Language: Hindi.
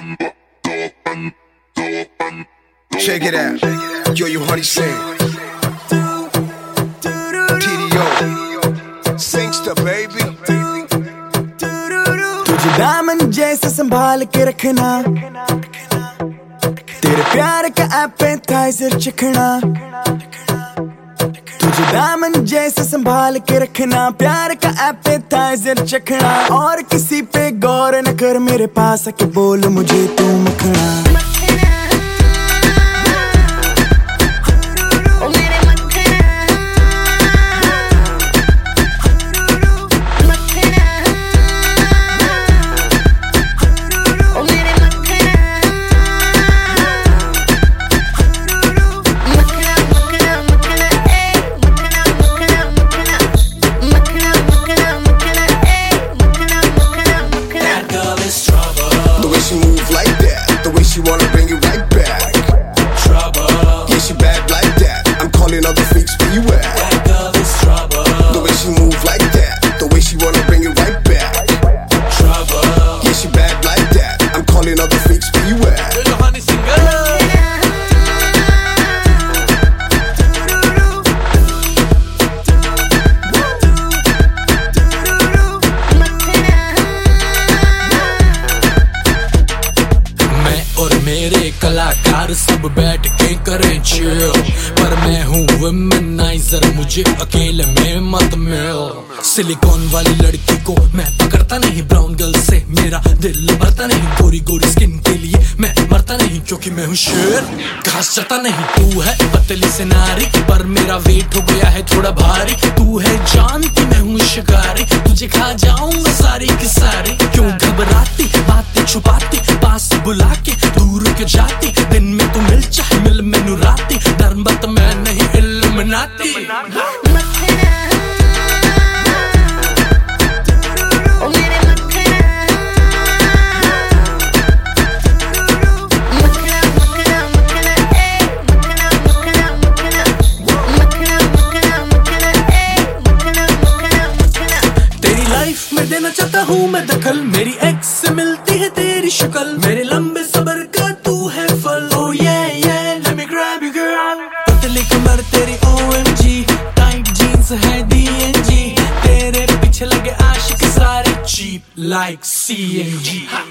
Check it out. Yo, you honey sing. TDO. Singster baby. तुझे दामन जैसे संभाल के रखना, तेरे प्यार का एपेटाइजर चखना। तुझे दामन जैसे संभाल के रखना, प्यार का एपेटाइजर चखना। और किसी पे गौर न कर, मेरे पास आके बोल मुझे तू मखना। She wanna bring you right back. Trouble. Yeah, she bad like that. I'm calling all the freaks where you at. That girl is trouble. The way she move like that. The way she wanna bring you right back. Trouble. Yeah, she bad like that. I'm calling all the freaks where you at. Little honey singer. और मेरे कलाकार सब बैठ के करें चिल, पर मैं हूँ वुमेनाइजर, मुझे अकेले में मत मिल। सिलिकॉन वाली लड़की को मैं पकड़ता नहीं, ब्राउन गर्ल से मेरा दिल भरता नहीं। गोरी गोरी स्किन के लिए मैं मरता नहीं, क्योंकि मैं हूँ शेर, घास चता नहीं। तू है पतली से नारी, पर मेरा वेट हो गया है थोड़ा भारी। तू है जानती मैं हूँ शिकारी, तुझे खा जाऊंगा सारी की सारी। क्यों घबराती, बातें छुपाती, पास बुला के दूर के जाती। दिन में तू मिल चाहे मिल मैनू राती, डर मत मैं नहीं इल्युमिनाती। तेरी लाइफ में देना चाहता हूँ मैं दखल, मेरी एक्स से मिलती है तेरी शक्ल। मेरे लंबे सबर का तू है फल। Oh yeah yeah, let me grab you girl। पतली कमर तेरी OMG, टाइट जीन्स है DNG, तेरे पीछे लगे आशिक सारे cheap like CNG।